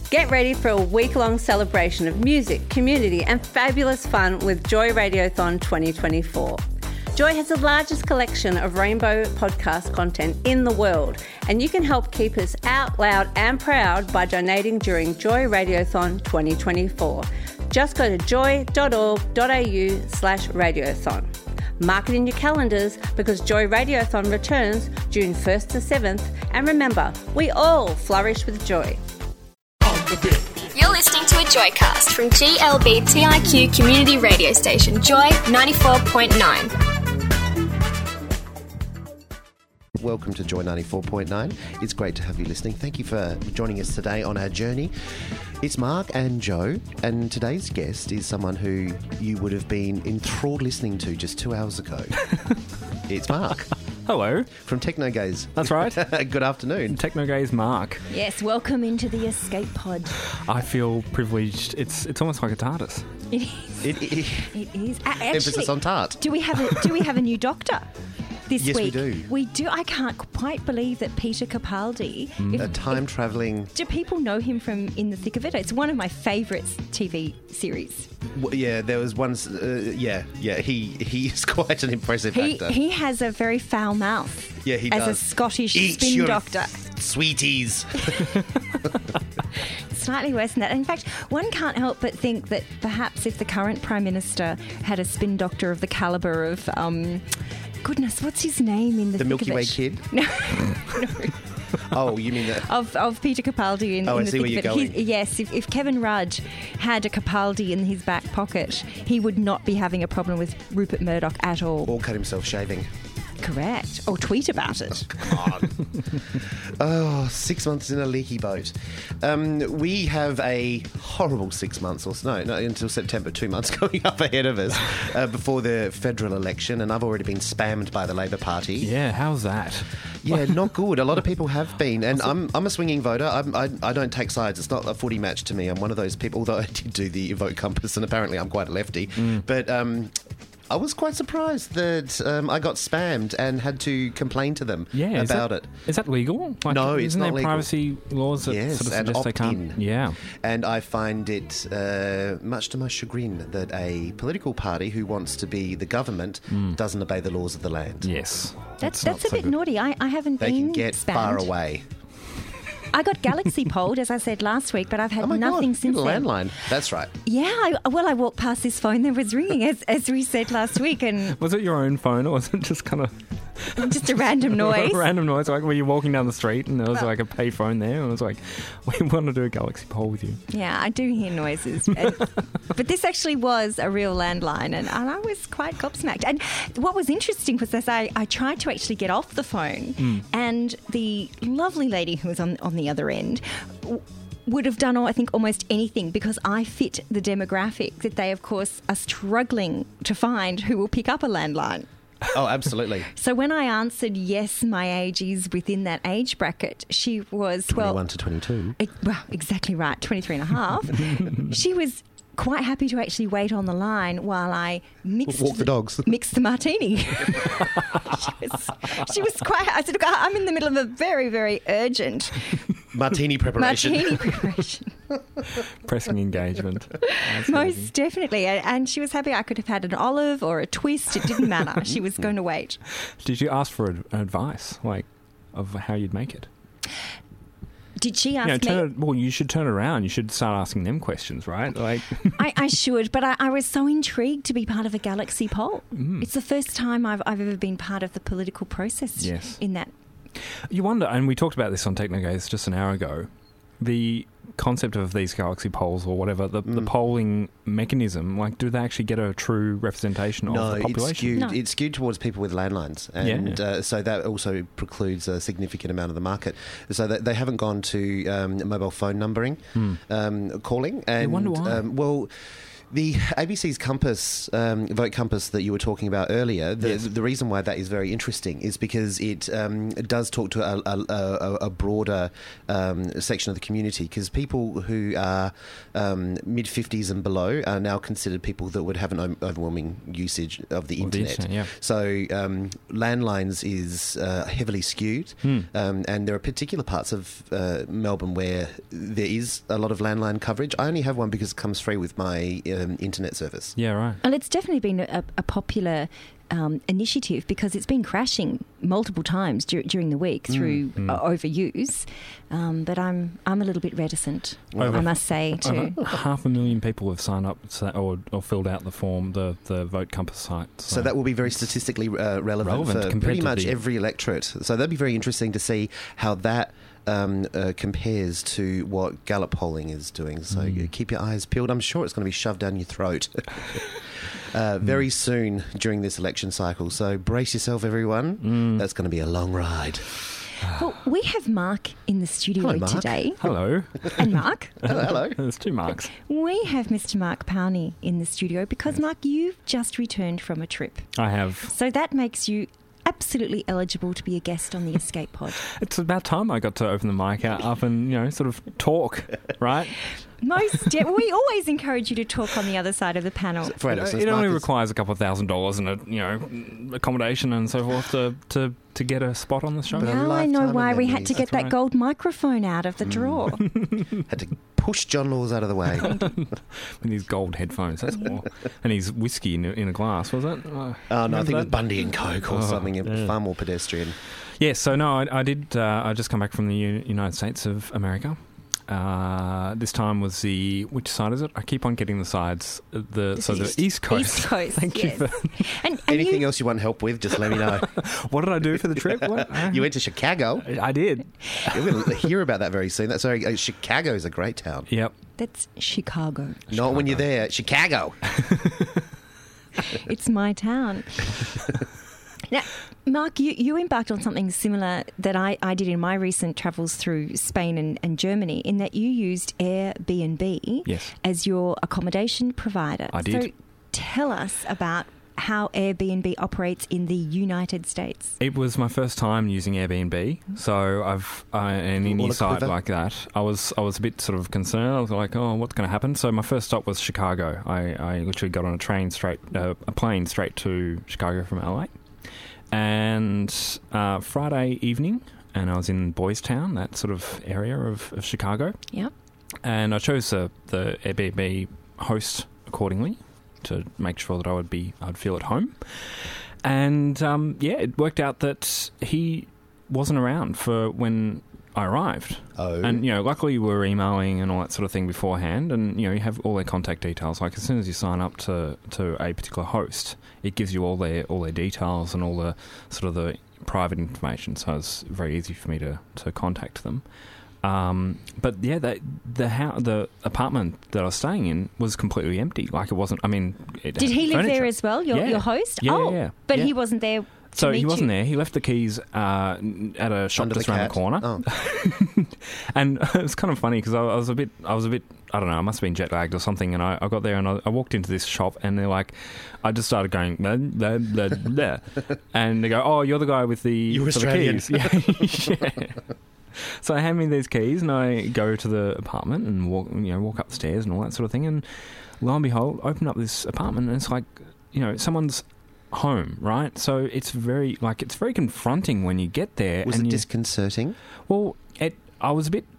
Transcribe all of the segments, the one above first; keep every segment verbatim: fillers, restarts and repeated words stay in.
Get ready for a week-long celebration of music, community and fabulous fun with Joy Radiothon twenty twenty-four. Joy has the largest collection of rainbow podcast content in the world, and you can help keep us out loud and proud by donating during Joy Radiothon twenty twenty-four. Just go to joy.org.au slash radiothon. Mark it in your calendars because Joy Radiothon returns June first to seventh, and remember, we all flourish with joy. You're listening to a Joycast from G L B T I Q community radio station Joy ninety-four point nine. Welcome to Joy ninety-four point nine. It's great to have you listening. Thank you for joining us today on our journey. It's Mark and Joe, and today's guest is someone who you would have been enthralled listening to just two hours ago. It's Mark. Hello. From Technogaze. That's right. Good afternoon. Technogaze Mark. Yes, welcome into the escape pod. I feel privileged. It's it's almost like a TARDIS. It is. It, it, It is. Uh, actually, emphasis on tart. Do we have a Do we have a new doctor this Yes, we week? do. We do. I can't quite believe that Peter Capaldi. If, A time-travelling... do people know him from In the Thick of It? It's one of my favourite T V series. W- yeah, there was one... Uh, yeah, yeah, he, he is quite an impressive He actor. he has a very foul mouth. Yeah, he as does. a Scottish Eat spin your doctor. Sweeties. Slightly worse than that. In fact, one can't help but think that perhaps if the current Prime Minister had a spin doctor of the calibre of, um, goodness, what's his name in the The thick Milky of Way it? Kid? No, Oh, you mean that? of, of Peter Capaldi in, Oh, in I the see thick where of you're it. going. He- yes, if, if Kevin Rudd had a Capaldi in his back pocket, he would not be having a problem with Rupert Murdoch at all. Or cut himself shaving. Correct. Or tweet about it. Come on. Oh, six months in a leaky boat. Um, we have a horrible six months or so, no, not until September, two months coming up ahead of us uh, before the federal election, and I've already been spammed by the Labor Party. Yeah, how's that? Yeah, not good. A lot of people have been, and I'm I'm a swinging voter. I'm, I I don't take sides. It's not a footy match to me. I'm one of those people. Although I did do the vote compass, and apparently I'm quite a lefty, Mm. but. Um, I was quite surprised that um, I got spammed and had to complain to them Yeah, is about that, it. Is that legal? Like, No, it's isn't not there legal. privacy laws that Yes, sort of and suggest they opt-in. can't? Yeah. And I find it, uh, much to my chagrin, that a political party who wants to be the government doesn't obey the laws of the land. Yes. That's not that's a so bit good. naughty. I, I haven't They been can get spammed. far away. I got Galaxy polled, as I said last week, but I've had Oh my nothing God, since you then. got a landline. That's right. Yeah, I, well, I walked past this phone that was ringing, as, as we said last week, and Was it your own phone or was it just kind of just a random noise. a random noise? Like, were you walking down the street and there was like a pay phone there and it was like, we want to do a Galaxy poll with you. Yeah, I do hear noises. And- but this actually was a real landline, and, and I was quite gobsmacked. And what was interesting was that I, I tried to actually get off the phone, and the lovely lady who was on, on the other end w- would have done, I think, almost anything because I fit the demographic that they, of course, are struggling to find who will pick up a landline. Oh, absolutely. So when I answered, yes, my age is within that age bracket, she was, well... twenty-one to twenty-two. It, well, exactly right, twenty-three and a half. She was quite happy to actually wait on the line while I mixed Walk the dogs. mixed the martini. she, was, she was quite... I said, look, I'm in the middle of a very, very urgent Martini preparation. martini preparation. Pressing engagement. That's Most amazing. definitely. And and she was happy I could have had an olive or a twist. It didn't matter. She was going to wait. Did you ask for ad- advice, like, of how you'd make it? Did she You ask know, me? turn it, well, you should turn it around. You should start asking them questions, right? Like, I, I should, but I, I was so intrigued to be part of a Galaxy poll. Mm. It's the first time I've, I've ever been part of the political process Yes. in that. you wonder, and we talked about this on Technogaze just an hour ago, the concept of these Galaxy polls or whatever, the, the polling mechanism, like, do they actually get a true representation No, of the it's population? skewed. No. It's skewed towards people with landlines, and Yeah. uh, so that also precludes a significant amount of the market. So they, they haven't gone to um, mobile phone numbering, um, calling, and wonder why. Um, well. The A B C's Compass, um, Vote Compass that you were talking about earlier, the, Yes. the reason why that is very interesting is because it, um, it does talk to a, a, a, a broader um, section of the community, because people who are um, mid-fifties and below are now considered people that would have an o- overwhelming usage of the Of the internet. internet, yeah. So um, landlines is uh, heavily skewed, Hmm. um, and there are particular parts of uh, Melbourne where there is a lot of landline coverage. I only have one because it comes free with my um, internet service. Yeah, right. Well, it's definitely been a, a popular um, initiative because it's been crashing multiple times dur- during the week through Mm. uh, overuse. Um, but I'm I'm a little bit reticent, Over- I must say, to. Over half a million people have signed up sa- or, or filled out the form, the, the Vote Compass site. So, So that will be very statistically uh, relevant, Relevant for compared pretty to much the- every electorate. So that'd be very interesting to see how that um, uh, compares to what Gallup polling is doing. So Mm. uh, keep your eyes peeled. I'm sure it's going to be shoved down your throat uh, very soon during this election cycle. So brace yourself, everyone. Mm. That's going to be a long ride. Well, we have Mark in the studio Hello, Mark. today. Hello. And Mark, Hello, hello. There's two marks. we have Mister Mark Powney in the studio because, Mark, you've just returned from a trip. I have. So that makes you absolutely eligible to be a guest on the Escape Pod. It's about time I got to open the mic out up and, you know, sort of talk, right? Most de- we always encourage you to talk on the other side of the panel. For It, instance, it only Marcus- requires a couple of thousand dollars and a, you know, accommodation and so forth to, to, to get a spot on the show. But a Now I know lifetime why of we had to memories. get That's that right. gold microphone out of the drawer. Had to push John Laws out of the way. With his gold headphones, that's more. And his whiskey in a, in a glass, was it? Uh, Oh, no, I think it was remember that? Bundy and Coke or Oh, something. It was yeah. far more pedestrian. Yeah, so no, I, I did. Uh, I just come back from the U- United States of America. Uh, this time was the which side is it? I keep on getting the sides. uh, The It's so east. the East Coast. East Coast. Thank yes. you. For, And, and Anything you, else you want help with, just let me know. what did I do for the trip? What? You went to Chicago. I did. We'll hear about that very soon. That's very, uh, Chicago's a great town. Yep. That's Chicago. Not when you're there. Chicago. It's my town. Now, Mark, you, you embarked on something similar that I, I did in my recent travels through Spain and, and Germany, in that you used Airbnb Yes. as your accommodation provider. I did. So tell us about how Airbnb operates in the United States. It was my first time using Airbnb, so I've uh, and any All a site quiver. like that, I was I was a bit sort of concerned. I was like, oh, what's going to happen? So my first stop was Chicago. I, I literally got on a train straight, uh, a plane straight to Chicago from L A, and uh, Friday evening, and I was in Boys Town, that sort of area of, of Chicago, Yep. and I chose the the Airbnb host accordingly to make sure that I would be I'd feel at home. And um, yeah, it worked out that he wasn't around for when I arrived. Oh. And you know, luckily we were emailing and all that sort of thing beforehand, and you know, you have all their contact details. Like as soon as you sign up to, to a particular host, it gives you all their all their details and all the sort of the private information. So it's very easy for me to, to contact them. Um, but yeah, the the how the apartment that I was staying in was completely empty. Like it wasn't. I mean, it Did had he live furniture. there as well, your, Yeah. your host? Yeah, oh, yeah, yeah. but Yeah. he wasn't there to So meet he wasn't you. there. He left the keys uh, at a shop Under just the around cat. the corner. Oh. And it was kind of funny because I, I was a bit, I was a bit, I don't know, I must have been jet lagged or something. And I, I got there and I, I walked into this shop and they're like, I just started going, blah, blah, blah, blah. And they go, oh, you're the guy with the, You for the Australian. keys. Yeah. yeah. So I hand me these keys and I go to the apartment and walk, you know, walk up the stairs and all that sort of thing. And lo and behold, open up this apartment and it's like, you know, someone's home, right? So it's very, like, it's very confronting when you get there. Was and it you, disconcerting? well, it, I was a bit.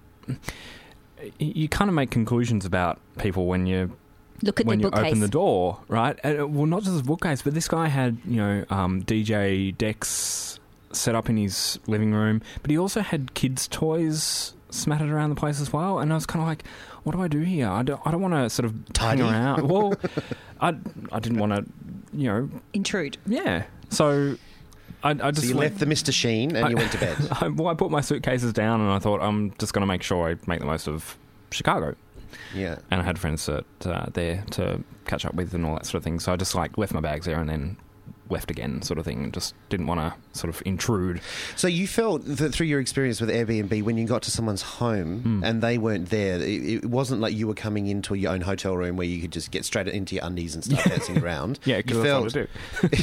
You kind of make conclusions about people when you Look at when the you bookcase. open the door, right? And, uh, well, not just the bookcase, but this guy had you know um, D J decks set up in his living room, but he also had kids' toys smattered around the place as well. And I was kind of like, what do I do here? I don't, I don't want to sort of Tidy? hang around. Well, I, I didn't want to, you know, Intrude. yeah. So I, I just So you went- left the Mister Sheen and I- you went to bed. I, well, I put my suitcases down and I thought I'm just going to make sure I make the most of Chicago. Yeah. And I had friends that, uh, there to catch up with and all that sort of thing. So I just like left my bags there and then left again, sort of thing. Just didn't want to sort of intrude. So you felt that through your experience with Airbnb, when you got to someone's home Mm. and they weren't there, it, it wasn't like you were coming into your own hotel room where you could just get straight into your undies and start dancing around. Yeah, you because that's what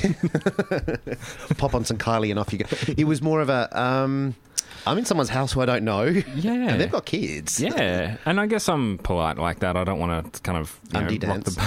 I do. pop on some Kylie and off you go. It was more of a, um, I'm in someone's house who I don't know. Yeah. And they've got kids. Yeah, and I guess I'm polite like that. I don't want to kind of you know, Undie rock dance.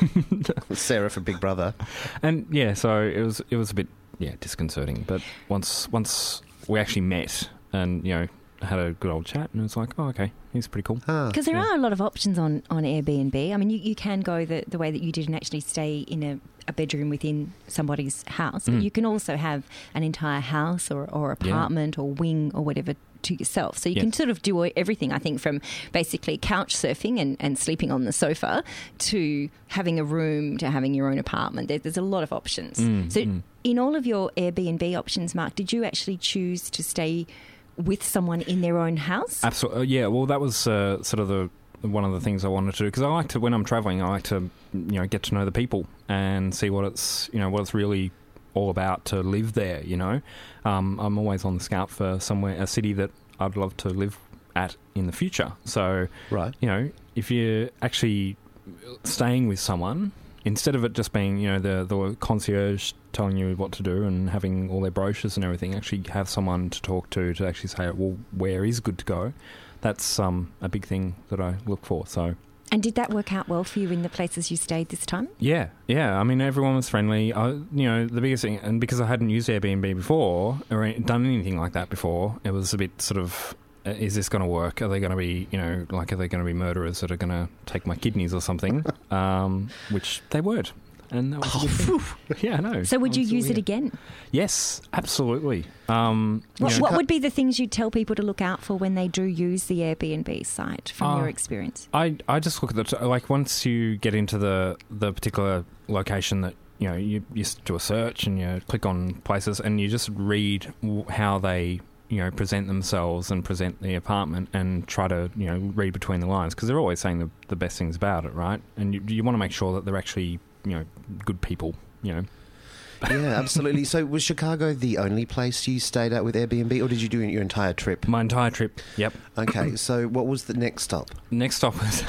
the- Sarah for Big Brother. And yeah, so it was it was a bit yeah disconcerting. But once once we actually met and you know had a good old chat, and it was like, oh okay, he's pretty cool. Ah. Because there are a lot of options on, on Airbnb. I mean, you, you can go the, the way that you did and actually stay in a, a bedroom within somebody's house. But Mm. you can also have an entire house or, or apartment or wing or whatever to yourself. So you Yes. can sort of do everything, I think, from basically couch surfing and, and sleeping on the sofa to having a room to having your own apartment. There, there's a lot of options. Mm, so mm. in all of your Airbnb options, Mark, did you actually choose to stay with someone in their own house? Absolutely, yeah. Well, that was uh, sort of the one of the things I wanted to do because I like to when I'm traveling, I like to you know get to know the people and see what it's you know what it's really all about to live there. You know, um, I'm always on the scout for somewhere a city that I'd love to live at in the future. So, Right. you know, if you're actually staying with someone, instead of it just being, you know, the, the concierge telling you what to do and having all their brochures and everything, actually have someone to talk to to actually say, well, where is good to go? That's um, a big thing that I look for. So, And did that work out well for you in the places you stayed this time? yeah, yeah. I mean, everyone was friendly. I, you know, the biggest thing, and because I hadn't used Airbnb before or done anything like that before, it was a bit sort of, uh, is this going to work? Are they going to be, you know, like, are they going to be murderers that are going to take my kidneys or something? um, which they weren't. And that was a good thing. Yeah, I know. So would you use it Absolutely. again? Yes, absolutely. Um, you What, know- what would be the things you'd tell people to look out for when they do use the Airbnb site from Uh, your experience? I, I just look at the t- like once you get into the the particular location that you know you, you s- do a search and you click on places and you just read w- how they you know present themselves and present the apartment and try to you know read between the lines because they're always saying the, the best things about it, right? And you, you want to make sure that they're actually you know good people, you know. Yeah, absolutely. So was Chicago the only place you stayed at with Airbnb, or did you do your entire trip? My entire trip. Yep. Okay, so what was the next stop? Next stop was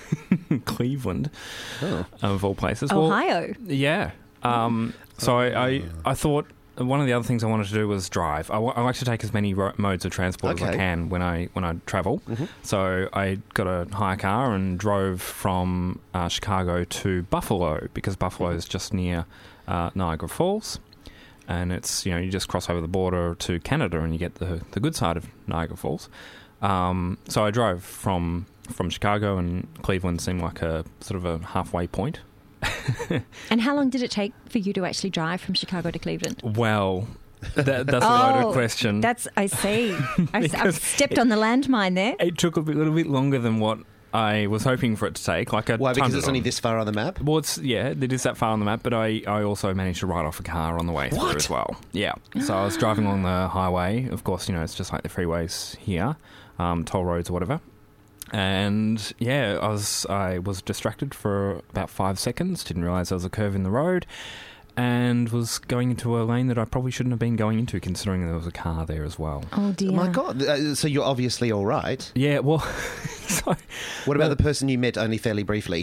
Cleveland, Oh. of all places. Well, Ohio. Yeah. Um, so I, I, I thought one of the other things I wanted to do was drive. I, w- I like to take as many ro- modes of transport as I Okay. can when I when I travel. Mhm. So I got a hire car and drove from uh, Chicago to Buffalo because Buffalo is just near uh, Niagara Falls. And it's, you know, you just cross over the border to Canada and you get the the good side of Niagara Falls. Um, so I drove from from Chicago, and Cleveland seemed like a sort of a halfway point. And how long did it take for you to actually drive from Chicago to Cleveland? Well, that, that's a Oh, loaded question. That's, I see. I've, I've Because stepped on the landmine there. It took a bit, little bit longer than what I was hoping for it to take. Like I Why? Because timed it's it only on- this far on the map? Well, it's, yeah, it is that far on the map, but I, I also managed to write off a car on the way through What? as well. Yeah. So I was driving along the highway. Of course, you know, it's just like the freeways here, um, toll roads or whatever. And yeah, I was I was distracted for about five seconds. Didn't realise there was a curve in the road, and was going into a lane that I probably shouldn't have been going into, considering there was a car there as well. Oh, dear. Oh my God. Uh, so you're obviously all right. Yeah, well, so What about the person you met only fairly briefly?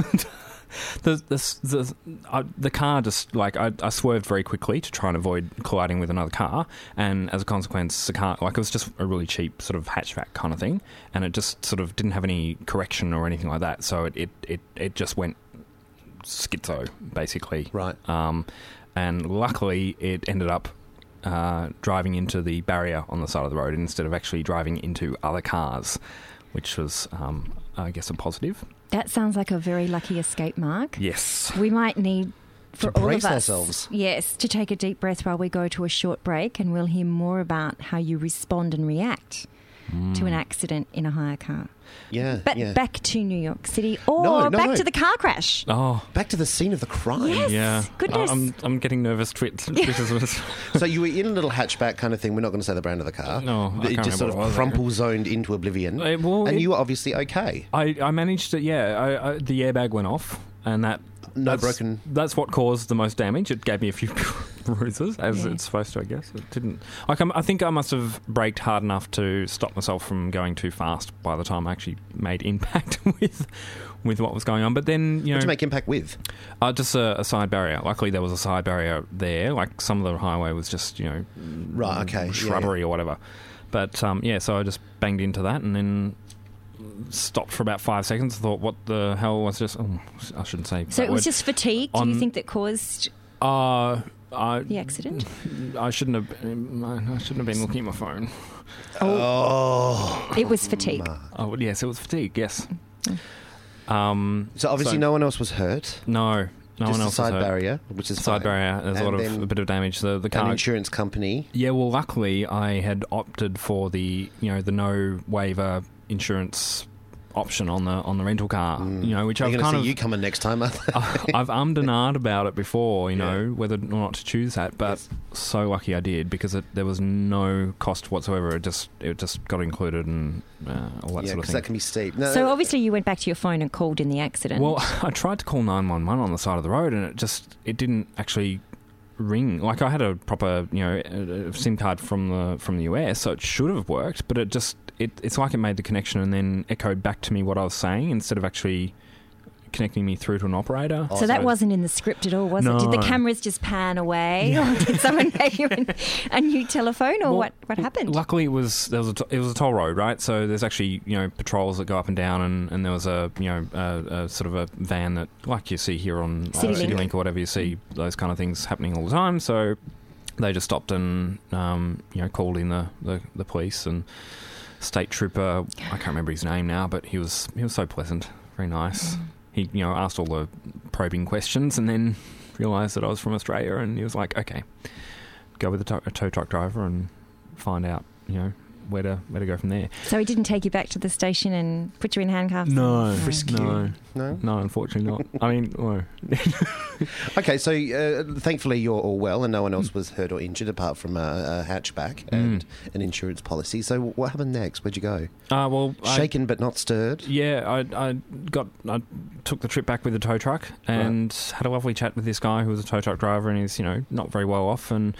the the the, uh, the car just like I, I swerved very quickly to try and avoid colliding with another car, and as a consequence, the car like it was just a really cheap sort of hatchback kind of thing, and it just sort of didn't have any correction or anything like that, so it it it, it just went schizo basically. Right. Um, and luckily, it ended up uh, driving into the barrier on the side of the road instead of actually driving into other cars, which was, um, I guess, a positive. That sounds like a very lucky escape, Mark. Yes. We might need, for To all brace of us, ourselves. yes, to take a deep breath while we go to a short break, and we'll hear more about how you respond and react to an accident in a hire car. Yeah. But yeah. back to New York City, or No, no, back no. to the car crash. Oh, Back to the scene of the crime. Yes. yeah. Goodness. I- I'm I'm getting nervous. Twit. Because it was, So you were in a little hatchback kind of thing. We're not going to say the brand of the car. No, I It can't just sort remember of what it was. crumple zoned into oblivion. Uh, well, and it- you were obviously okay. I, I managed to, yeah, I, I, the airbag went off, and that No that's, broken- That's what caused the most damage. It gave me a few bruises, as Yeah. it's supposed to, I guess. It didn't. Like I'm, I think I must have braked hard enough to stop myself from going too fast by the time I actually made impact with with what was going on. But then, you know, What to make impact with? uh, just a, a side barrier. Luckily, there was a side barrier there. Like some of the highway was just, you know, Right, okay. Yeah, shrubbery or whatever. But um, yeah, so I just banged into that and then stopped for about five seconds. Thought, what the hell was just? Oh, I shouldn't say. So that it was word. just fatigue, do On- you think, that caused Uh, I, the accident? I shouldn't have. Been, I shouldn't have been looking at my phone. Oh. It was fatigue. Oh, yes, it was fatigue. Yes. Um. So obviously so- no one else was hurt. No, no just one a else side was hurt. barrier, which is Side fine. barrier. There's a And lot then of a bit of damage. The the An car. insurance company. Yeah, well, luckily I had opted for the you know the no waiver insurance option on the on the rental car. You know, which They're I've going to kind see of you coming next time, aren't they? I've ummed and ahed about it before, you know, Yeah. whether or not to choose that. But Yes. so lucky I did because it, there was no cost whatsoever. It just it just got included and uh, all that Yeah, sort of because thing. that can be steep. No, So obviously you went back to your phone and called in the accident. Well, I tried to call nine one one on the side of the road, and it just it didn't actually ring. Like I had a proper, you know, a, a SIM card from the from the U S, so it should have worked. But it just it, it's like it made the connection and then echoed back to me what I was saying instead of actually connecting me through to an operator. so that wasn't in the script at all, was it? Did the No. cameras just pan away, or did someone make you an, a new telephone, or Well, what? What happened? Luckily, it was there was a t- it was a toll road, right? So there's actually you know patrols that go up and down, and, and there was a you know a, a sort of a van that like you see here on CityLink. CityLink or whatever. You see those kind of things happening all the time. So they just stopped and um, you know called in the, the, the police and state trooper. I can't remember his name now, but he was he was so pleasant, very nice. Mm. He you know asked all the probing questions and then realised that I was from Australia, and he was like, okay, go with a tow, a tow truck driver and find out, you know, where to where to go from there. So he didn't take you back to the station and put you in handcuffs? No, Frisk no, you. No? no, unfortunately not. I mean, no. Okay, so uh, thankfully you're all well and no one else was hurt or injured apart from a, a hatchback Mm. and an insurance policy. So what happened next? Where'd you go? Uh, well, I, Shaken but not stirred? yeah, I, I got I took the trip back with the tow truck and had a lovely chat with this guy who was a tow truck driver and he's you know not very well off, and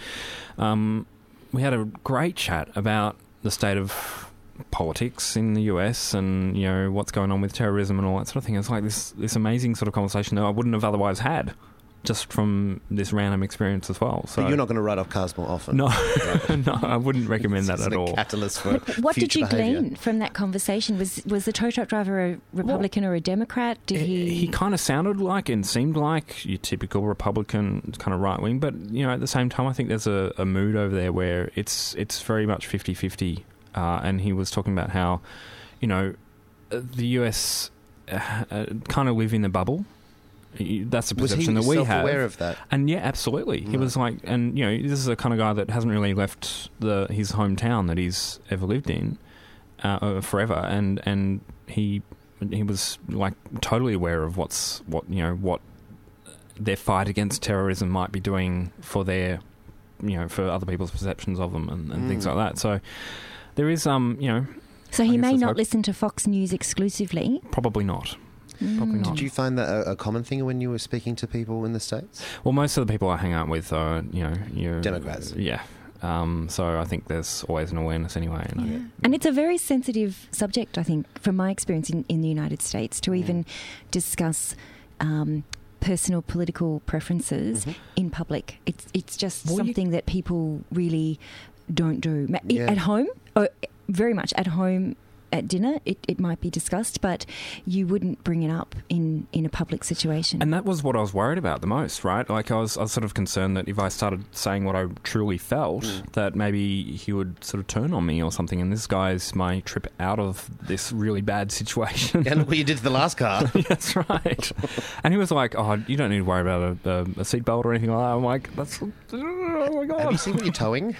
um, we had a great chat about the state of politics in the U S and you know what's going on with terrorism and all that sort of thing. It's like this this amazing sort of conversation that I wouldn't have otherwise had just from this random experience as well. So But you're not going to write off cars more often. no, no, I wouldn't recommend that It's at a all. catalyst for What did future you behaviour. glean from that conversation? Was was the tow truck driver a Republican or a Democrat? Did He, he? he kind of sounded like and seemed like your typical Republican kind of right wing, but you know at the same time I think there's a, a mood over there where it's it's very much fifty-fifty, uh, and he was talking about how you know the U S uh, uh, kind of live in the bubble. He- That's the Was he perception that we have. self-aware of that? And yeah, absolutely. He Right. was like, and you know, this is the kind of guy that hasn't really left the his hometown that he's ever lived in uh, uh, forever, and and he he was like totally aware of what's what you know what their fight against terrorism might be doing for their you know for other people's perceptions of them and, and things Mm. like that. So there is um you know so I he guess may that's not hope. listen to Fox News exclusively. probably not. Probably not. Did you find that a, a common thing when you were speaking to people in the States? Well, most of the people I hang out with are, you know, your Democrats. Yeah. Um, so I think there's always an awareness anyway. And I- Yeah. And it's a very sensitive subject, I think, from my experience in, in the United States, to even discuss um, personal political preferences in public. It's it's just Well, you- something that people really don't do. Ma- i- Yeah. At home, or very much at home. At dinner, it, it might be discussed, but you wouldn't bring it up in, in a public situation. And that was what I was worried about the most, right? Like I was, I was sort of concerned that if I started saying what I truly felt, that maybe he would sort of turn on me or something. And this guy's my trip out of this really bad situation. And what you did to the last car. That's right. And he was like, "Oh, you don't need to worry about a, a, a seatbelt or anything like that." I'm like, "That's oh my god." Have you seen what you're towing?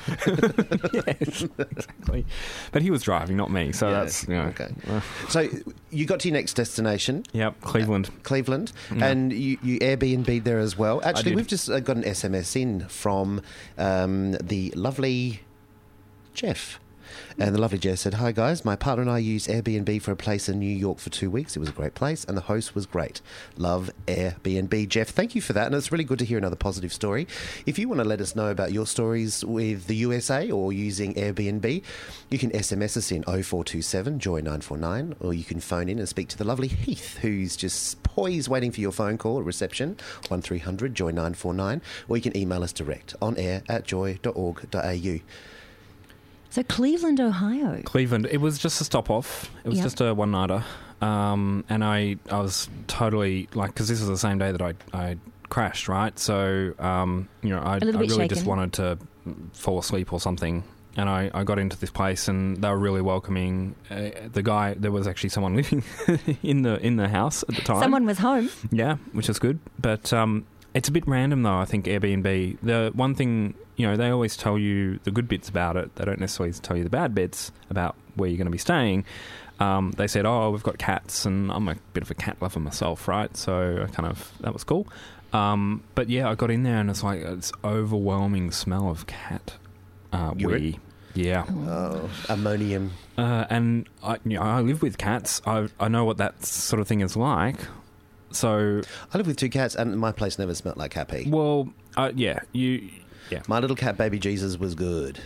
Yes, exactly. But he was driving, not me. So Yeah. that's you know. Okay. So you got to your next destination, Yep, Cleveland. Cleveland, Yeah. and you, you Airbnb'd there as well. Actually, did. we've just uh, got an S M S in from um, the lovely Jeff. And the lovely Jess said, "Hi guys, my partner and I used Airbnb for a place in New York for two weeks. It was a great place and the host was great. Love Airbnb." Jeff, thank you for that. And it's really good to hear another positive story. If you want to let us know about your stories with the U S A or using Airbnb, you can S M S us in oh four two seven, joy nine four nine, or you can phone in and speak to the lovely Heath, who's just poised waiting for your phone call at reception, one three hundred, joy nine four nine, or you can email us direct on air at joy dot org dot a u. So Cleveland, Ohio. Cleveland. It was just a stop off. It was Yep. just a one nighter, um, and I I was totally like, because this was the same day that I I crashed, right? So um, you know I, I little bit really just shaken. wanted to fall asleep or something. And I, I got into this place and they were really welcoming. Uh, the guy, there was actually someone living in the in the house at the time. Someone was home. Yeah, which is good. But um, it's a bit random, though, I think, Airbnb. The one thing, you know, they always tell you the good bits about it. They don't necessarily tell you the bad bits about where you're going to be staying. Um, they said, oh, we've got cats, and I'm a bit of a cat lover myself, right? So I kind of, that was cool. Um, but yeah, I got in there and it's like this overwhelming smell of cat uh, wee. Yeah. Oh, ammonium. Uh, and I, you know, I live with cats. I I know what that sort of thing is like. So, I live with two cats and my place never smelled like cat pee. well, uh, yeah, you, yeah. My little cat baby Jesus was good.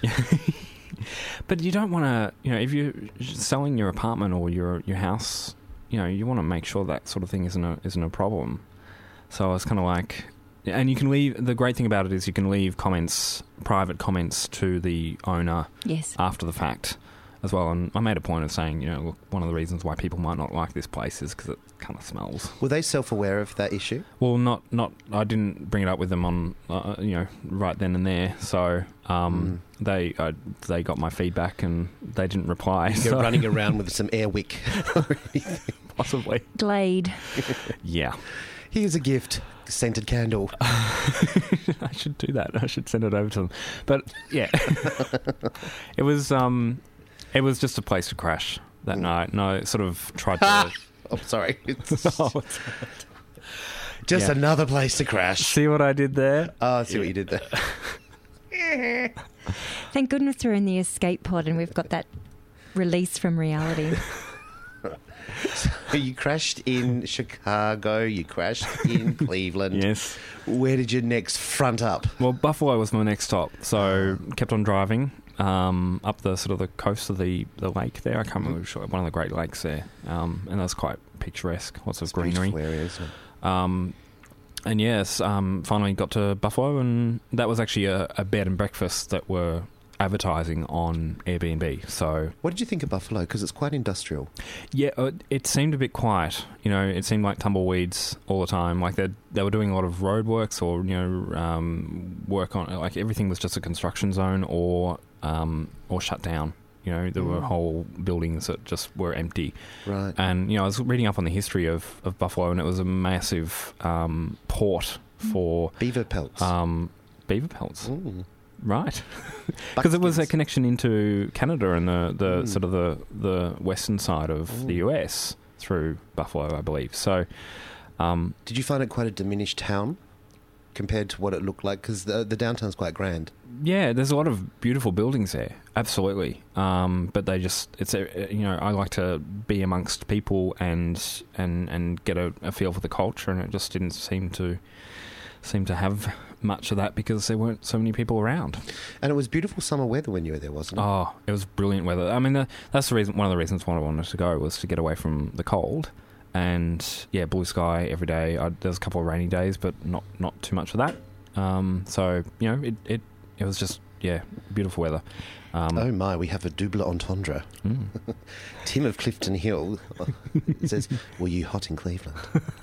But you don't want to, you know, if you're selling your apartment or your your house, you know, you want to make sure that sort of thing isn't a isn't a problem. So I was kind of like, and you can leave. The great thing about it is you can leave comments, private comments, to the owner Yes. after the fact as well. And I made a point of saying, you know, look, one of the reasons why people might not like this place is because it kind of smells. Were they self-aware of that issue? Well, not not. I didn't bring it up with them on, uh, you know, right then and there. So um, Mm. they uh, they got my feedback and they didn't reply. You're so- running around with some Airwick. possibly. Glade. Yeah, Here's a gift. Scented candle. I should do that. I should send it over to them. But yeah, it was um, it was just a place to crash that Mm. night. And I sort of tried to. Oh, sorry. It's Oh, it's- just Yeah. another place to crash. see what I did there? Oh, I see what you did there. Thank goodness we're in the escape pod and we've got that release from reality. So you crashed in Chicago, you crashed in Cleveland. Yes. Where did you next front up? Well, Buffalo was my next stop, so kept on driving um, up the sort of the coast of the, the lake there. I can't remember which, one of the Great Lakes there, um, and that was quite picturesque. Lots of greenery. Beautiful areas. Um, and yes, um, finally got to Buffalo, and that was actually a, a bed and breakfast that were advertising on Airbnb. So What did you think of Buffalo? Because it's quite industrial. yeah, it, it seemed a bit quiet. You know, it seemed like tumbleweeds all the time. Like they they were doing a lot of roadworks or you know um, work on like everything was just a construction zone or um, or shut down. You know, there were Mm. whole buildings that just were empty. Right. And, you know, I was reading up on the history of, of Buffalo, and it was a massive um, port for Beaver pelts. um, beaver pelts. Mm. Right. Because it was a Buckskins. connection into Canada and the, the Mm. sort of the, the western side of the Mm. U S through Buffalo, I believe. So, um, Did you find it quite a diminished town compared to what it looked like? Because the, the downtown's quite grand. yeah, there's a lot of beautiful buildings there. Absolutely. Um, but they just, it's, a, you know, I like to be amongst people and and, and get a, a feel for the culture, and it just didn't seem to seem to have much of that because there weren't so many people around. And it was beautiful summer weather when you were there, wasn't it? Oh, it was brilliant weather. I mean, the, that's the reason. One of the reasons why I wanted to go was to get away from the cold, and yeah, blue sky every day. I, there was a couple of rainy days, but not not too much of that. Um, so you know, it, it it was just yeah, beautiful weather. Um, Oh my, we have a double entendre. mm. Tim of Clifton Hill says, "Were you hot in Cleveland?"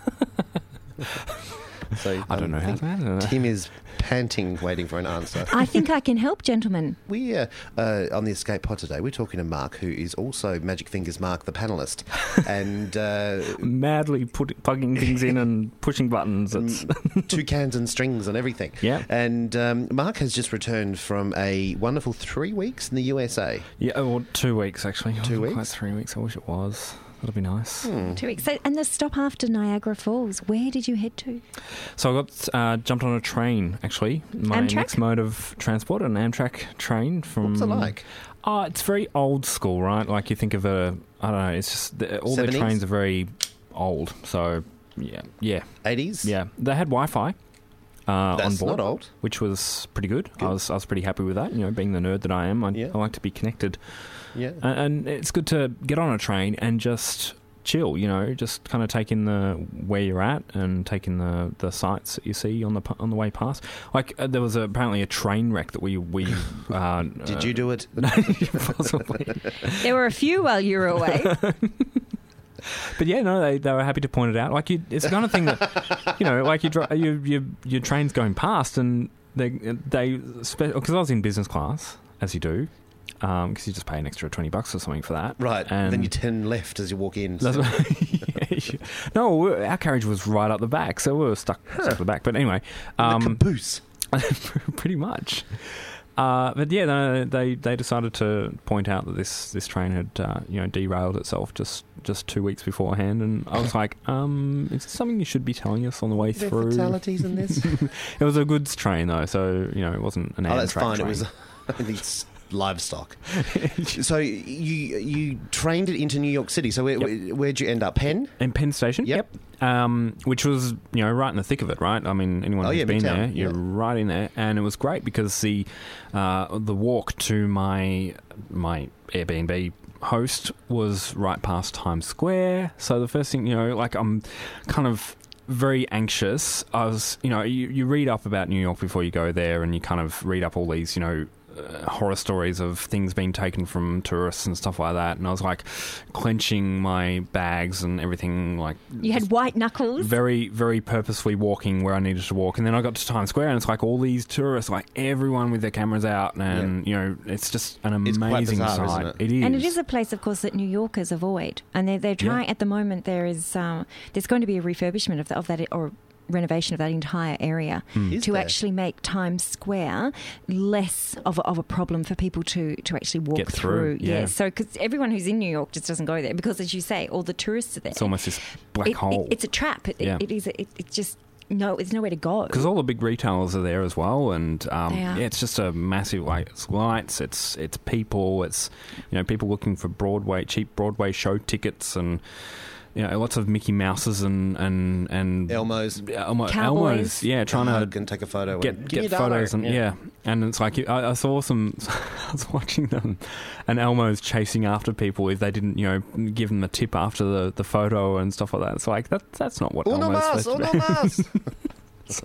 So I don't um, know how think that. Tim is panting, waiting for an answer. I think I can help, gentlemen. We uh, uh, on the Escape Pod today, we're talking to Mark, who is also Magic Fingers Mark, the panellist, and uh, Madly put, plugging things in and pushing buttons. It's, two cans and strings and everything. Yeah. And um, Mark has just returned from a wonderful three weeks in the U S A. yeah, well, two weeks actually. It Two wasn't quite weeks? three weeks. I wish it was. That'd be nice. Hmm. Two weeks. So, and the stop after Niagara Falls, where did you head to? So I got uh, jumped on a train, actually. My Amtrak? next mode of transport, an Amtrak train from... What's it like? Oh, it's very old school, right? Like you think of a, I don't know, it's just, the, all seventies? their trains are very old. So, yeah, yeah. eighties? Yeah. They had Wi-Fi uh, on That's board. not old. Which was pretty good. Good. I was I was pretty happy with that. You know, being the nerd that I am, I, Yeah. I like to be connected. Yeah. And, and it's good to get on a train and just chill, you know, just kind of take in the where you're at and take in the, the sights that you see on the on the way past. Like uh, there was a, apparently a train wreck that we we uh, Did you do it? possibly. There were a few while you were away. But yeah, no, they they were happy to point it out. Like you, it's the kind of thing that you know, like you dri- you your your train's going past and they they because I was in business class, as you do. Because um, you just pay an extra twenty bucks or something for that, Right, And then you turn left as you walk in. That's yeah, no, we- our carriage was right up the back, so we were stuck, stuck at the back. But anyway, um, the caboose. pretty much. Uh, but yeah, no, they they decided to point out that this, this train had uh, you know derailed itself just, just two weeks beforehand, and I was like, um, is this something you should be telling us on the way There through? fatalities in this? It was a goods train though, so you know it wasn't an Oh, that's Amtrak fine. train. It was only s- livestock. So you you trained it into New York City. So where, Yep. where'd you end up? Penn? In Penn Station, Yep. Um, which was, you know, right in the thick of it, right? I mean, anyone Oh, who's yeah, been Midtown, there, you're yeah. right in there, and it was great because the uh, the walk to my my Airbnb host was right past Times Square. So the first thing, you know, like I'm kind of very anxious. I was, you know, you, you read up about New York before you go there, and you kind of read up all these, you know, uh, horror stories of things being taken from tourists and stuff like that. And I was like clenching my bags and everything, like You had white knuckles. very, very purposefully walking where I needed to walk. And then I got to Times Square and it's like all these tourists, like everyone with their cameras out. And, you know, it's just an It's quite amazing bizarre, sight. isn't it? It is. And it is a place, of course, that New Yorkers avoid. And they're, they're trying, Yeah. at the moment, there is um, there's going to be a refurbishment of, the, of that, or renovation of that entire area Is to there? actually make Times Square less of a, of a problem for people to, to actually walk Get through, yeah. So, because everyone who's in New York just doesn't go there because, as you say, all the tourists are there. It's almost this black It- it- hole. it's a trap. It, Yeah. it is. It, it's just no. There's nowhere to go. Because all the big retailers are there as well, and um, They are. yeah, it's just a massive, like, it's lights, it's it's people, it's, you know, people looking for Broadway, cheap Broadway show tickets, and, you know, lots of Mickey Mouses and and and Elmos. Elmo, Cowboys. Elmos, yeah, trying to Hug and take a photo. get and, get "Give me a dollar." photos and yeah. and it's like I, I saw some. I was watching them, and Elmo's chasing after people if they didn't, you know, give them a tip after the, the photo and stuff like that. It's like that that's not what Uno Elmo's mas, supposed to uno be. mas. So-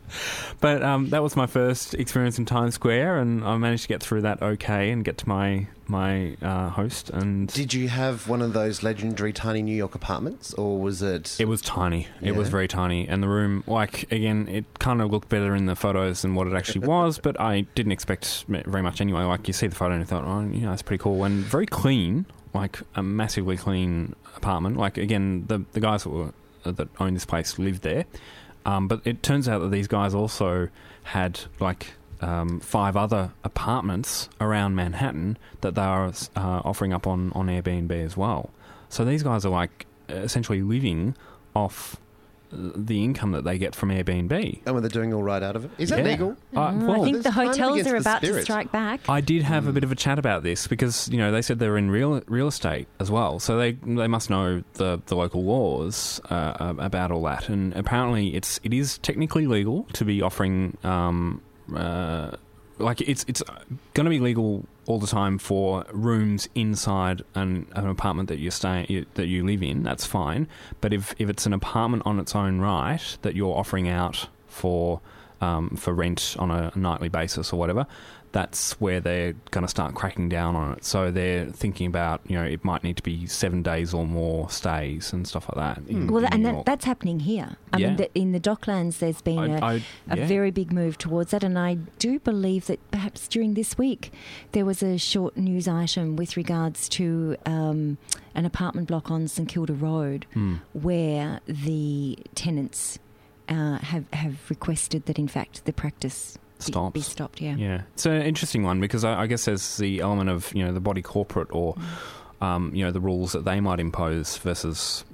but um, that was my first experience in Times Square, and I managed to get through that okay and get to my my uh, host. And Did you have one of those legendary tiny New York apartments, or was it? it was tiny. It was Yeah. very tiny, and the room, like, again, it kind of looked better in the photos than what it actually was. But I didn't expect very much anyway. Like, you see the photo and you thought, oh, you know, that's pretty cool, and very clean, like a massively clean apartment. Like, again, the the guys that were that owned this place lived there. Um, but it turns out that these guys also had, like, um, five other apartments around Manhattan that they are uh, offering up on, on Airbnb as well. So these guys are, like, essentially living off the income that they get from Airbnb. And were they doing all right out of it? Is that Yeah. legal? Uh, Mm, well, I think that's the kind of hotels against are the about to spirit. strike back. I did have a bit of a chat about this because, you know, they said they're in real real estate as well, so they they must know the, the local laws uh, about all that. And apparently, it's it is technically legal to be offering, um, uh, like it's it's going to be legal all the time for rooms inside an, an apartment that you stay you, that you live in. That's fine, but if if it's an apartment on its own right that you're offering out for um, for rent on a nightly basis or whatever, that's where they're going to start cracking down on it. So they're thinking about, you know, it might need to be seven days or more stays and stuff like that. In, Well, in and New that, York. that's happening here. I Yeah. mean, the, in the Docklands, there's been I- a I- a yeah. very big move towards that, and I do believe that perhaps during this week there was a short news item with regards to um, an apartment block on St Kilda Road Hmm. where the tenants uh, have have requested that, in fact, the practice be, Stops. be stopped. Yeah. Yeah, it's an interesting one because I, I guess there's the element of, you know, the body corporate or, um, you know, the rules that they might impose versus what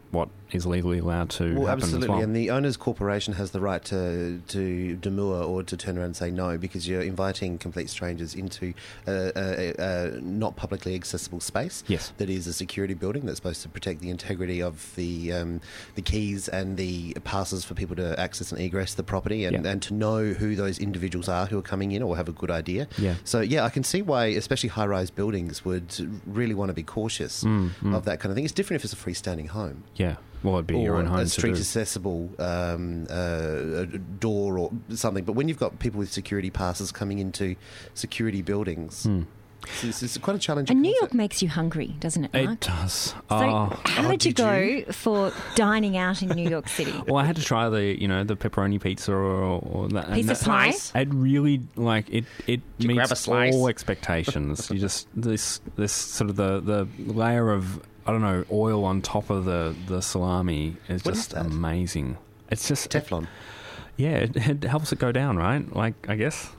is legally allowed to Well, happen absolutely. as well. And the owner's corporation has the right to to demur or to turn around and say no, because you're inviting complete strangers into a, a, a not publicly accessible space. Yes. That is a security building that's supposed to protect the integrity of the um, the keys and the passes for people to access and egress the property, and, Yeah. and to know who those individuals are who are coming in or have a good idea. Yeah. So, yeah, I can see why, especially high-rise buildings, would really want to be cautious Mm, mm. of that kind of thing. It's different if it's a freestanding home. Yeah. Well, it'd be Or your own home a to street do. accessible um, uh, a door or something. But when you've got people with security passes coming into security buildings, Hmm. it's, it's quite a challenging And New York concept. makes you hungry, doesn't it, Mark? It does. So Oh. how Oh, did you did go you? for dining out in New York City? Well, I had to try the, you know, the pepperoni pizza or, or that. and Piece of that- pie? It really, like, it, it you grab a meets slice? all expectations. You just, this, this sort of the, the layer of, I don't know, oil on top of the, the salami is What is just that? amazing. It's just, Teflon. yeah, it, it helps it go down, right? Like, I guess.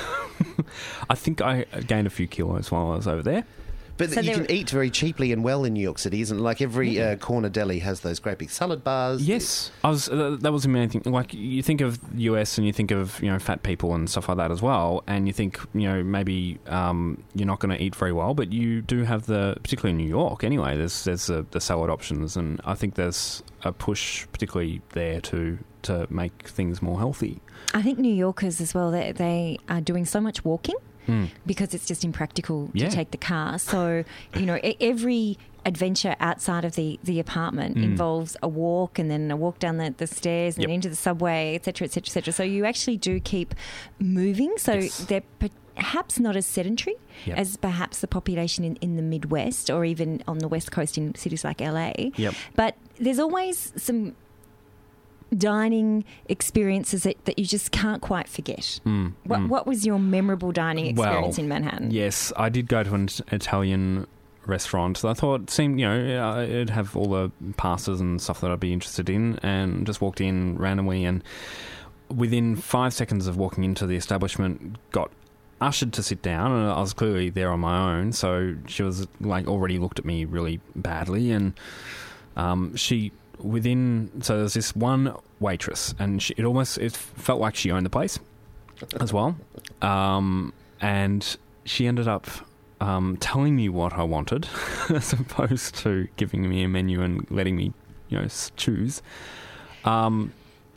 I think I gained a few kilos while I was over there. But So you there- can eat very cheaply and well in New York City, isn't it? Like every uh, corner deli has those great big salad bars. Yes, I was. Uh, that was the main thing. Like, you think of U S and you think of, you know, fat people and stuff like that as well, and you think, you know, maybe um, you're not going to eat very well, but you do have the, particularly in New York anyway. There's there's the, the salad options, and I think there's a push, particularly there, to to make things more healthy. I think New Yorkers as well, they, they are doing so much walking Mm. because it's just impractical Yeah. to take the car. So, you know, e- every adventure outside of the, the apartment Mm. involves a walk and then a walk down the, the stairs and Yep. then into the subway, et cetera, et cetera, et cetera. So you actually do keep moving. So Yes. they're perhaps not as sedentary Yep. as perhaps the population in, in the Midwest or even on the West Coast in cities like L A. Yep. But there's always some dining experiences that, that you just can't quite forget. Mm, What, mm. what was your memorable dining experience Well, in Manhattan? Yes, I did go to an Italian restaurant. So I thought it seemed, you know, uh, it'd have all the pastas and stuff that I'd be interested in, and just walked in randomly, and within five seconds of walking into the establishment, got ushered to sit down, and I was clearly there on my own, so she was like already looked at me really badly, and um, she within so there's this one waitress, and she, it almost it felt like she owned the place as well, um, and she ended up um, telling me what I wanted as opposed to giving me a menu and letting me, you know, s- choose. Um,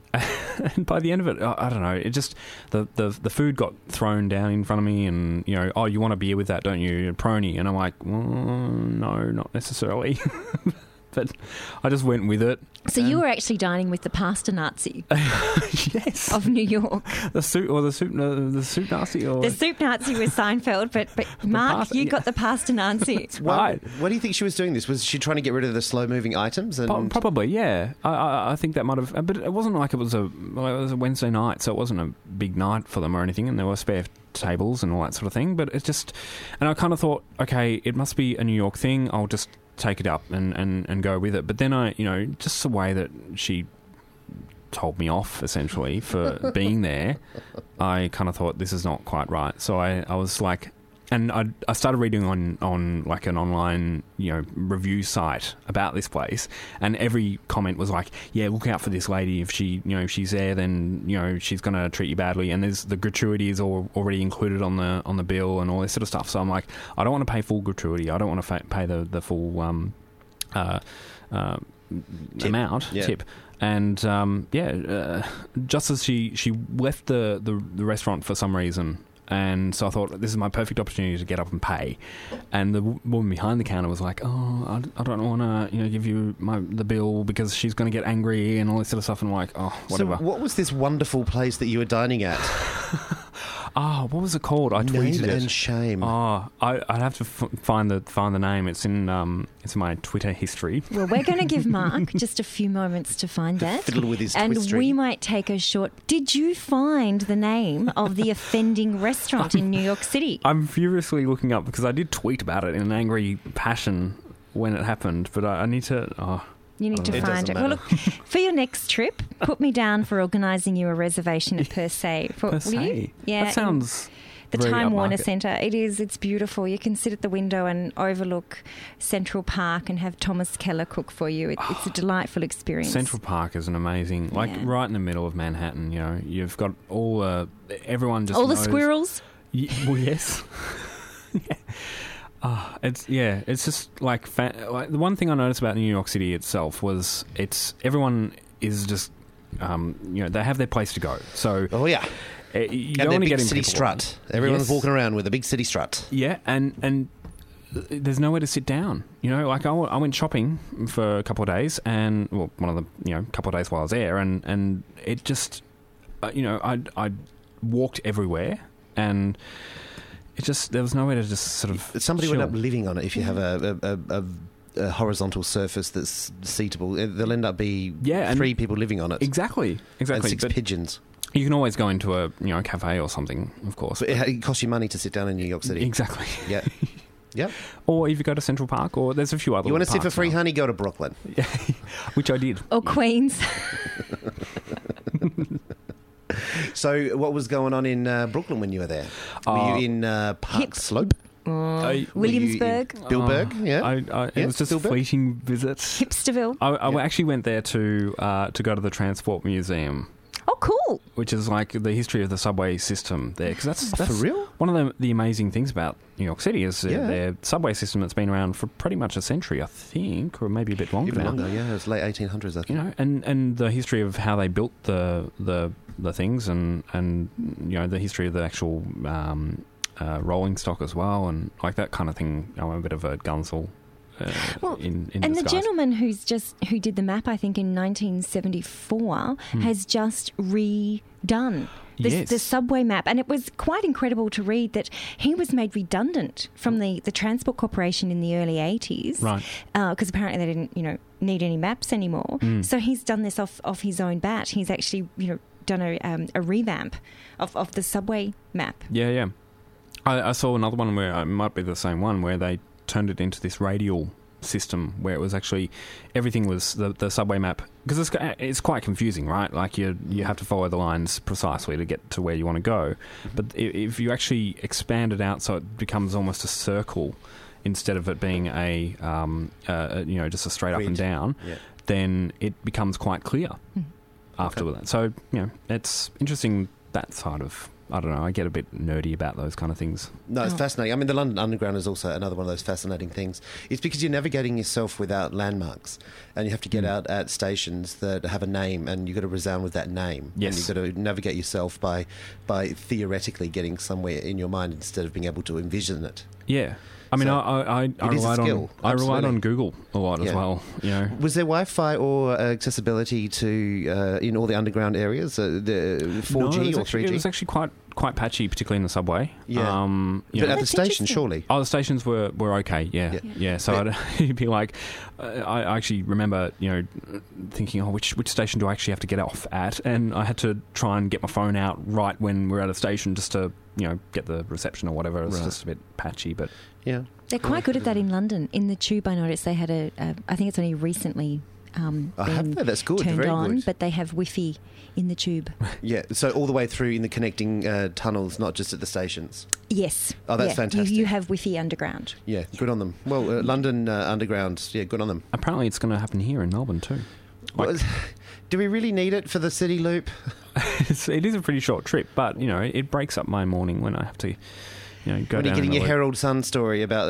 and by the end of it, I, I don't know, it just the, the the food got thrown down in front of me, and, you know, oh, you want a beer with that, don't you? A Prony. And I'm like, well, no, not necessarily. But I just went with it. So you were actually dining with the pasta Nazi Yes. of New York. The soup or the soup uh, the soup Nazi or The soup Nazi was Seinfeld, but, but Mark, pasta- you yeah. got the pasta Nazi. Why, right. why do you think she was doing this? Was she trying to get rid of the slow-moving items? And Po- Probably, yeah. I, I, I think that might have, but it wasn't like it was a well, it was a Wednesday night, so it wasn't a big night for them or anything, and there were spare tables and all that sort of thing. But it just, and I kind of thought, okay, it must be a New York thing. I'll just take it up and, and, and go with it. But then I, you know, just the way that she told me off essentially for being there, I kind of thought this is not quite right. So I, I was like, and I, I started reading on, on like an online, you know, review site about this place, and every comment was like, yeah, look out for this lady. If she, you know, if she's there, then, you know, she's going to treat you badly. And there's the gratuity is all, already included on the on the bill and all this sort of stuff. So I'm like, I don't want to pay full gratuity. I don't want to fa- pay the, the full um, uh, uh, Tip. amount, Yeah. tip. And um, yeah, uh, just as she, she left the, the, the restaurant for some reason, and so I thought, this is my perfect opportunity to get up and pay. And the w- woman behind the counter was like, oh, I, I don't want to, you know, give you my the bill because she's going to get angry and all this sort of stuff. And I'm like, oh, whatever. So what was this wonderful place that you were dining at? Oh, what was it called? I tweeted Name it. and shame. Oh, I, I'd have to f- find the find the name. It's in um, it's in my Twitter history. Well, we're going to give Mark just a few moments to find that. Fiddle with his and twistry. we might take a short... Did you find the name of the offending restaurant in New York City? I'm furiously looking up because I did tweet about it in an angry passion when it happened, but I, I need to. Oh, You need to It find doesn't it. Well, matter. look, for your next trip, put me down for organising you a reservation at Per Se. For, per will you? se. Yeah, that sounds. The Very Time Warner upmarket. Centre. It is. It's beautiful. You can sit at the window and overlook Central Park and have Thomas Keller cook for you. It, it's a delightful experience. Central Park is an amazing, like Yeah. right in the middle of Manhattan. You know, you've got all uh, everyone just All the knows- squirrels. Y- well, yes. yeah. Ah, it's yeah. It's just like, fa- like the one thing I noticed about New York City itself was it's everyone is just um, you know they have their place to go. So Oh, yeah. uh, you And don't their want to big get in city people. strut. Everyone's Yes. walking around with a big city strut. Yeah, and and there's nowhere to sit down. You know, like I, w- I went shopping for a couple of days, and well, one of the you know couple of days while I was there, and and it just uh, you know I I walked everywhere, and it just there was nowhere to just sort of Somebody chill. would end up living on it if you have a, a, a, a, a horizontal surface that's seatable. There'll end up be Yeah, and- three people living on it. Exactly, And exactly. six But pigeons. you can always go into a you know cafe or something, of course. But it, it costs you money to sit down in New York City. Exactly. Yeah. Yep. Or if you go to Central Park, or there's a few other. You want to sit for parks free, now. honey? Go to Brooklyn. Which I did. Or Queens. So, what was going on in uh, Brooklyn when you were there? Were Uh, you in uh, Park hip. Slope? I- Were you in Williamsburg. Bilberg? Yeah. I, I, it Yeah, was just a Spielberg? fleeting visit. Hipsterville. I, I Yeah. actually went there to uh, to go to the Transport Museum, Oh, cool. which is like the history of the subway system there. Because that's, For that's real? one of the, the amazing things about New York City is uh, Yeah. their subway system that's been around for pretty much a century, I think, or maybe a bit longer Even now. longer, yeah. It was late eighteen hundreds, I You think. know, and, and the history of how they built the the the things, and and you know the history of the actual um, uh, rolling stock as well, and like that kind of thing. I'm a bit of a gunsel. Uh, Well, in, in And the disguise. gentleman who's just who did the map, I think in nineteen seventy-four, has just redone the, Yes. the subway map, and it was quite incredible to read that he was made redundant from the, the Transport Corporation in the early eighties, Right. Because apparently they didn't, you know, need any maps anymore. So he's done this off off his own bat. He's actually, you know, done a um, a revamp of of the subway map. Yeah, yeah. I, I saw another one where it might be the same one where they turned it into this radial system where it was actually everything was the, the subway map, because it's it's quite confusing, right? Like you you have to follow the lines precisely to get to where you want to go, but i- if you actually expand it out so it becomes almost a circle instead of it being a um, uh, you know just a straight up and Grid. down, Yeah. then it becomes quite clear after that. So you know it's interesting that side of. I don't know. I get a bit nerdy about those kind of things. No, it's Oh. fascinating. I mean, the London Underground is also another one of those fascinating things. It's because you're navigating yourself without landmarks, and you have to get Mm. out at stations that have a name, and you've got to resound with that name. Yes. And you've got to navigate yourself by, by theoretically getting somewhere in your mind instead of being able to envision it. Yeah. I mean, So, I, I, I, I it is a relied on skill, I relied absolutely. on Google a lot as Yeah. well. You know, Was there Wi-Fi or uh, accessibility to uh, in all the underground areas? Uh, the four No, it G was or actually- three It G? was actually quite quite patchy, particularly in the subway. Yeah. Um, you But know, at the That's station, interesting. surely. Oh, the stations were, were okay, yeah, Yeah. yeah. So But- I'd you'd be like, uh, I I actually remember, you know, thinking, oh, which which station do I actually have to get off at? And I had to try and get my phone out right when we're at a station just to, you know, get the reception or whatever. It was Right. just a bit patchy, but Yeah. They're quite good at that in London. In the Tube, I noticed they had a. a I think it's only recently um, I been have that. That's good. turned Very on, good. but they have Wi-Fi in the Tube. Yeah. So all the way through in the connecting uh, tunnels, not just at the stations. Yes. Oh, that's yeah. fantastic. You, you have Wi-Fi underground. Yeah, good on them. Well, uh, London uh, Underground, yeah, good on them. apparently it's going to happen here in Melbourne too. Like- Well, do we really need it for the City Loop? It's, it is a pretty short trip, but you know, it, it breaks up my morning when I have to, you know, go When down. you're getting in the your loop. Herald Sun story about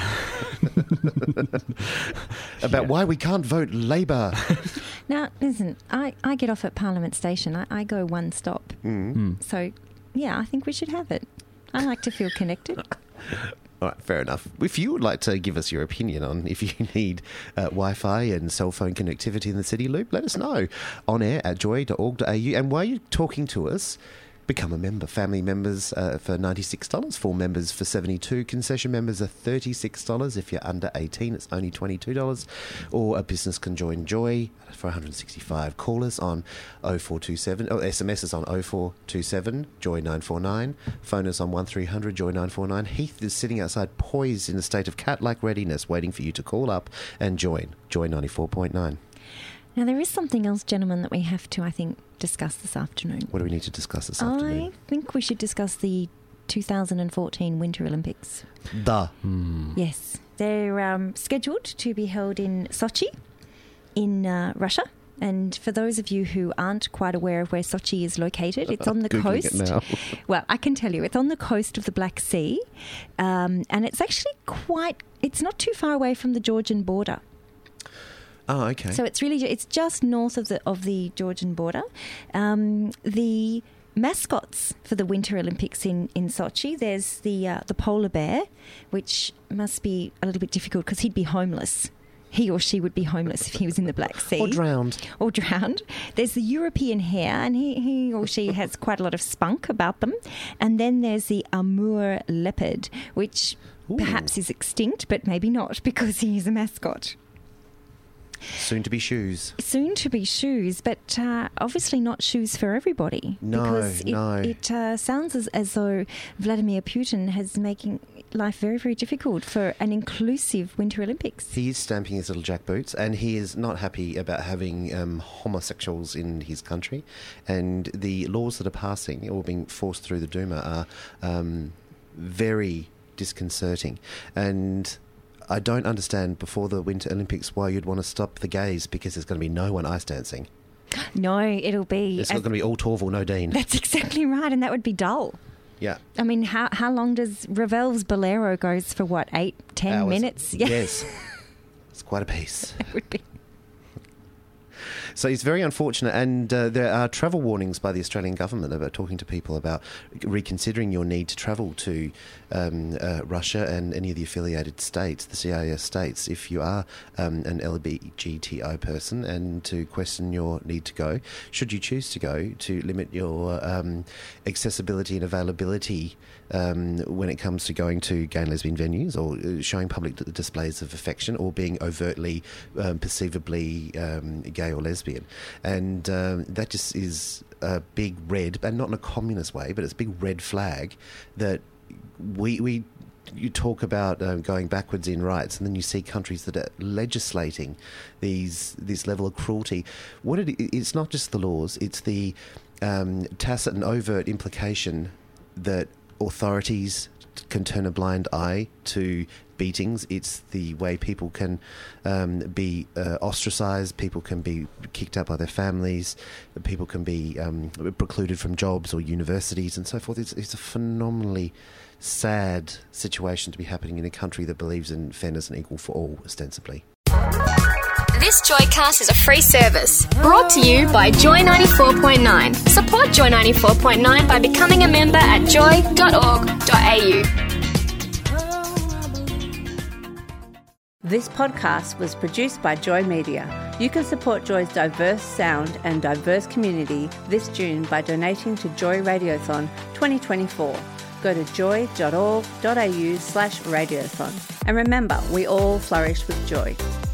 about Yeah. why we can't vote Labour. Now, listen, I, I get off at Parliament Station. I, I go one stop. Mm. So, yeah, I think we should have it. I like to feel connected. All right, fair enough. If you would like to give us your opinion on if you need uh, Wi-Fi and cell phone connectivity in the City Loop, let us know on air at joy dot org dot a u. And while you're talking to us, become a member. Family members uh, for ninety-six dollars, full members for seventy-two dollars, concession members are thirty-six dollars. If you're under eighteen, it's only twenty-two dollars. Or a business can join Joy for one hundred sixty-five. Call us on oh four two seven, or S M S us on oh four two seven, joy nine four nine. Phone us on one three hundred, joy nine four nine. Heath is sitting outside poised in a state of cat-like readiness, waiting for you to call up and join. Joy ninety-four point nine. Now, there is something else, gentlemen, that we have to, I think, discuss this afternoon. What do we need to discuss this I afternoon? think we should discuss the two thousand fourteen Winter Olympics. The. Yes. They're um, scheduled to be held in Sochi in uh, Russia. And for those of you who aren't quite aware of where Sochi is located, it's on the Googling coast. it now. Well, I can tell you, it's on the coast of the Black Sea. Um, and it's actually quite, it's not too far away from the Georgian border. Oh, okay. So it's really, it's just north of the of the Georgian border. Um, the mascots for the Winter Olympics in, in Sochi, there's the uh, the polar bear, which must be a little bit difficult because he'd be homeless. He or she would be homeless if he was in the Black Sea. Or drowned. Or drowned. There's the European hare, and he, he or she has quite a lot of spunk about them. And then there's the Amur leopard, which Ooh. perhaps is extinct, but maybe not because he is a mascot. Soon to be shoes. Soon to be shoes, but uh, obviously not shoes for everybody. No, because it, no. It uh, sounds as, as though Vladimir Putin has making life very, very difficult for an inclusive Winter Olympics. He is stamping his little jackboots, and he is not happy about having um, homosexuals in his country. And the laws that are passing or being forced through the Duma are um, very disconcerting. And I don't understand before the Winter Olympics why you'd want to stop the gays, because there's going to be no one ice dancing. No, it'll be... It's not going to be all Torval, no Dean. That's exactly right, and that would be dull. Yeah. I mean, how how long does Ravel's Bolero goes for, what, eight, ten Hours. minutes? Yeah. Yes. It's quite a piece. It would be. So it's very unfortunate, and uh, there are travel warnings by the Australian government about talking to people about reconsidering your need to travel to um, uh, Russia and any of the affiliated states, the C I S states, if you are um, an L G B T I person, and to question your need to go, should you choose to go, to limit your um, accessibility and availability um, when it comes to going to gay and lesbian venues, or showing public d- displays of affection, or being overtly, um, perceivably um, gay or lesbian. And um, that just is a big red, and not in a communist way, but it's a big red flag that we we you talk about um, going backwards in rights, and then you see countries that are legislating these this level of cruelty. What it, it's not just the laws; it's the um, tacit and overt implication that authorities can turn a blind eye to beatings. It's the way people can um, be uh, ostracised, people can be kicked out by their families, people can be um, precluded from jobs or universities and so forth. It's, it's a phenomenally sad situation to be happening in a country that believes in fairness and equal for all, ostensibly. This Joycast is a free service brought to you by Joy ninety-four point nine. Support Joy ninety-four point nine by becoming a member at joy dot org dot a u. This podcast was produced by Joy Media. You can support Joy's diverse sound and diverse community this June by donating to Joy Radiothon twenty twenty-four. Go to joy dot org dot a u slash radiothon. And remember, we all flourish with joy.